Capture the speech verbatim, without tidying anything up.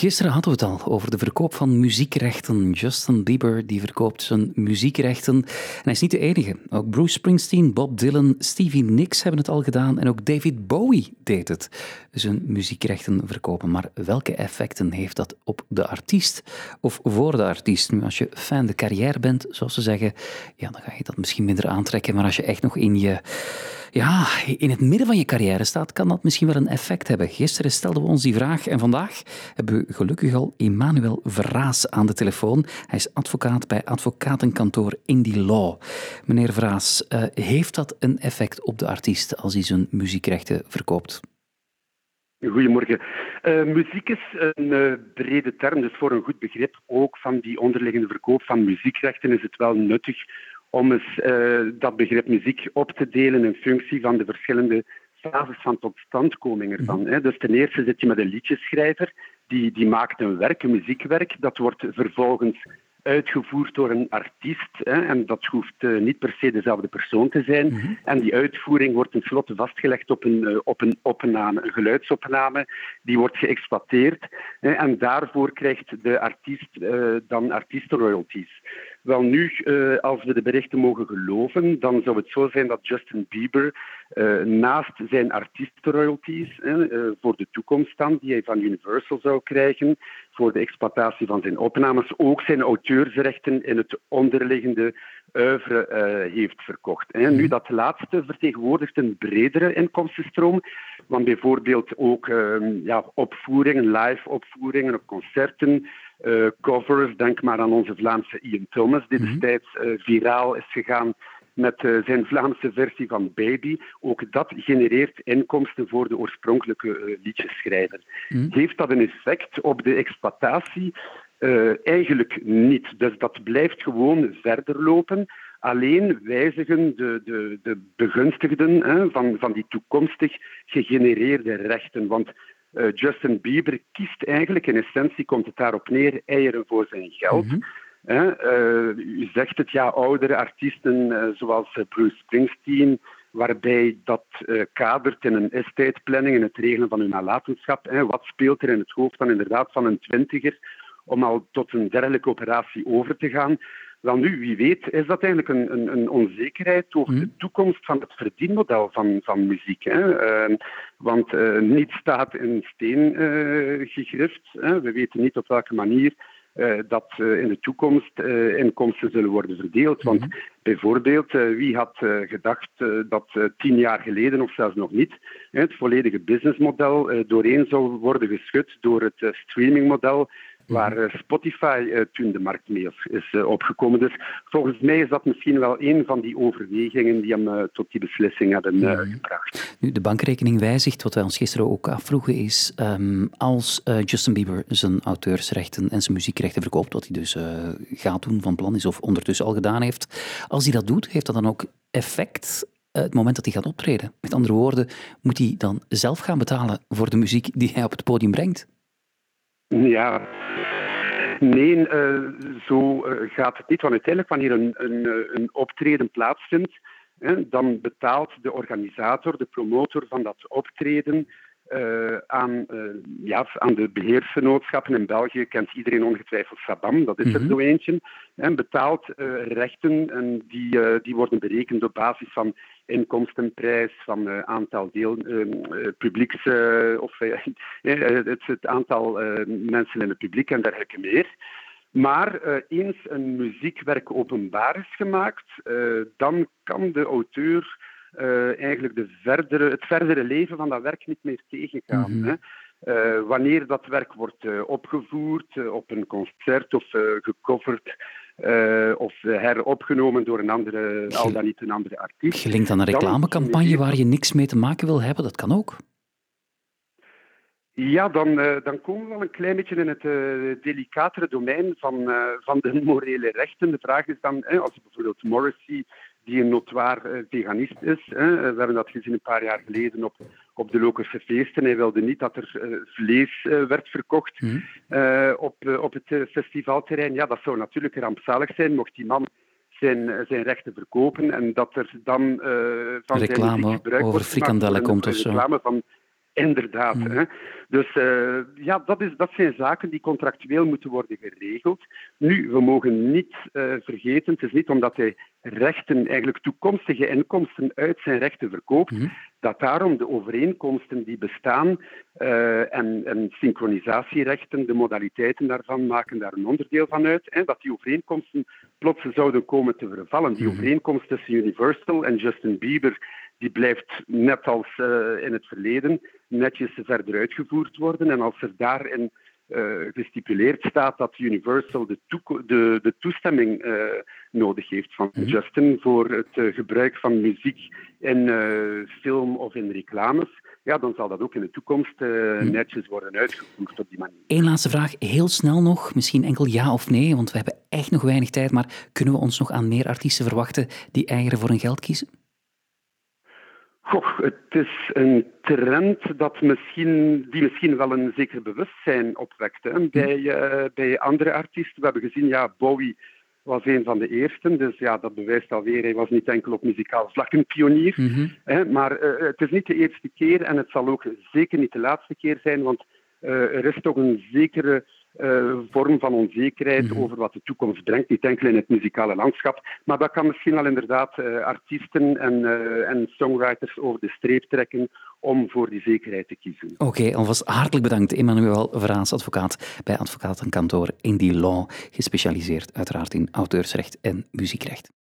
Gisteren hadden we het al over de verkoop van muziekrechten. Justin Bieber die verkoopt zijn muziekrechten. En hij is niet de enige. Ook Bruce Springsteen, Bob Dylan, Stevie Nicks hebben het al gedaan. En ook David Bowie deed het. Zijn muziekrechten verkopen. Maar welke effecten heeft dat op de artiest of voor de artiest? Nu, als je fan de carrière bent, zoals ze zeggen, ja, dan ga je dat misschien minder aantrekken. Maar als je echt nog in je... Ja, in het midden van je carrière staat, kan dat misschien wel een effect hebben. Gisteren stelden we ons die vraag en vandaag hebben we gelukkig al Emmanuel Vraas aan de telefoon. Hij is advocaat bij advocatenkantoor Indie Law. Meneer Vraas, uh, heeft dat een effect op de artiest als hij zijn muziekrechten verkoopt? Goedemorgen. Uh, muziek is een uh, brede term, dus voor een goed begrip ook van die onderliggende verkoop van muziekrechten is het wel nuttig om eens uh, dat begrip muziek op te delen in functie van de verschillende fases van totstandkoming ervan. Mm-hmm. Hè. Dus ten eerste zit je met een liedjeschrijver, die, die maakt een werk, een muziekwerk, dat wordt vervolgens uitgevoerd door een artiest. Hè, en dat hoeft uh, niet per se dezelfde persoon te zijn. Mm-hmm. En die uitvoering wordt tenslotte vastgelegd op een, uh, op een opname, een geluidsopname. Die wordt geëxploiteerd. Hè, en daarvoor krijgt de artiest uh, dan artiestenroyalties. Wel nu, uh, als we de berichten mogen geloven, dan zou het zo zijn dat Justin Bieber uh, naast zijn artiestenroyalties uh, voor de toekomst dan, die hij van Universal zou krijgen, voor de exploitatie van zijn opnames, ook zijn auteursrechten in het onderliggende oeuvre uh, heeft verkocht. Hè. Nu, dat laatste vertegenwoordigt een bredere inkomstenstroom, want bijvoorbeeld ook uh, ja, opvoeringen, live opvoeringen op concerten, Uh, covers, denk maar aan onze Vlaamse Ian Thomas, die destijds uh, viraal is gegaan met uh, zijn Vlaamse versie van Baby. Ook dat genereert inkomsten voor de oorspronkelijke uh, liedjeschrijver. Mm. Heeft dat een effect op de exploitatie? Uh, eigenlijk niet. Dus dat blijft gewoon verder lopen. Alleen wijzigen de, de, de begunstigden hè, van, van die toekomstig gegenereerde rechten. Want Uh, Justin Bieber kiest eigenlijk, in essentie komt het daarop neer, eieren voor zijn geld. Mm-hmm. Uh, uh, u zegt het, ja, oudere artiesten uh, zoals uh, Bruce Springsteen, waarbij dat uh, kadert in een estate-planning, in het regelen van hun nalatenschap. Uh, wat speelt er in het hoofd dan inderdaad van een twintiger om al tot een dergelijke operatie over te gaan? Wel nu, wie weet, is dat eigenlijk een, een, een onzekerheid over mm. de toekomst van het verdienmodel van, van muziek. Hè? Uh, want uh, niets staat in steen uh, gegrift. Hè? We weten niet op welke manier uh, dat uh, in de toekomst uh, inkomsten zullen worden verdeeld. Want mm. bijvoorbeeld, uh, wie had uh, gedacht uh, dat uh, tien jaar geleden, of zelfs nog niet, uh, het volledige businessmodel uh, doorheen zou worden geschud door het uh, streamingmodel, waar Spotify uh, toen de markt mee is, is uh, opgekomen. Dus volgens mij is dat misschien wel een van die overwegingen die hem uh, tot die beslissing hebben uh, gebracht. Nu, de bankrekening wijzigt. Wat wij ons gisteren ook afvroegen is, um, als uh, Justin Bieber zijn auteursrechten en zijn muziekrechten verkoopt, wat hij dus uh, gaat doen, van plan is of ondertussen al gedaan heeft, als hij dat doet, heeft dat dan ook effect uh, het moment dat hij gaat optreden? Met andere woorden, moet hij dan zelf gaan betalen voor de muziek die hij op het podium brengt? Ja, nee, uh, zo uh, gaat het niet. Want uiteindelijk, wanneer een, een, een optreden plaatsvindt, hè, dan betaalt de organisator, de promotor van dat optreden, uh, aan, uh, ja, aan de beheersgenootschappen. In België kent iedereen ongetwijfeld Sabam, dat is mm-hmm. er zo eentje. En betaalt uh, rechten en die, uh, die worden berekend op basis van inkomstenprijs, van uh, aantal deel, uh, uh, publieks, uh, of uh, het, het aantal uh, mensen in het publiek en dergelijke meer. Maar uh, eens een muziekwerk openbaar is gemaakt, uh, dan kan de auteur uh, eigenlijk de verdere, het verdere leven van dat werk niet meer tegengaan. Mm-hmm. Hè. Uh, wanneer dat werk wordt uh, opgevoerd uh, op een concert of uh, gecoverd, Uh, of heropgenomen door een andere, al dan niet een andere artiest. Gelinkt aan een reclamecampagne waar je niks mee te maken wil hebben, dat kan ook. Ja, dan, uh, dan komen we wel een klein beetje in het uh, delicatere domein van, uh, van de morele rechten. De vraag is dan, eh, als bijvoorbeeld Morrissey, die een notoir uh, veganist is, eh, we hebben dat gezien een paar jaar geleden op, op de Lokerse feesten. Hij wilde niet dat er uh, vlees uh, werd verkocht mm. uh, op, uh, op het uh, festivalterrein. Ja, dat zou natuurlijk rampzalig zijn, mocht die man zijn, zijn rechten verkopen en dat er dan uh, van reclame zijn gebruik over frikandellen komt of zo. Reclame van Inderdaad. Mm. Hè. Dus uh, ja, dat, is, dat zijn zaken die contractueel moeten worden geregeld. Nu, we mogen niet uh, vergeten, het is niet omdat hij rechten, eigenlijk toekomstige inkomsten uit zijn rechten verkoopt, mm. dat daarom de overeenkomsten die bestaan uh, en, en synchronisatierechten, de modaliteiten daarvan maken daar een onderdeel van uit, hè, dat die overeenkomsten plots zouden komen te vervallen. Die mm. overeenkomst tussen Universal en Justin Bieber, die blijft net als uh, in het verleden netjes verder uitgevoerd worden. En als er daarin uh, gestipuleerd staat dat Universal de, toeko- de, de toestemming uh, nodig heeft van mm-hmm. Justin voor het uh, gebruik van muziek in uh, film of in reclames, ja, dan zal dat ook in de toekomst uh, mm. netjes worden uitgevoerd op die manier. Eén laatste vraag, heel snel nog, misschien enkel ja of nee, want we hebben echt nog weinig tijd, maar kunnen we ons nog aan meer artiesten verwachten die eieren voor hun geld kiezen? Goh, het is een trend dat misschien, die misschien wel een zeker bewustzijn opwekt hè, bij, uh, bij andere artiesten. We hebben gezien, ja, Bowie was een van de eersten, dus ja, dat bewijst alweer, hij was niet enkel op muzikaal vlak een pionier. Mm-hmm. Hè, maar uh, het is niet de eerste keer en het zal ook zeker niet de laatste keer zijn, want uh, er is toch een zekere Uh, vorm van onzekerheid mm-hmm. over wat de toekomst brengt. Niet enkel in het muzikale landschap, maar dat kan misschien wel inderdaad uh, artiesten en, uh, en songwriters over de streep trekken om voor die zekerheid te kiezen. Oké, okay, alvast hartelijk bedankt. Emmanuel Vraas, advocaat bij advocatenkantoor Indie Law, gespecialiseerd uiteraard in auteursrecht en muziekrecht.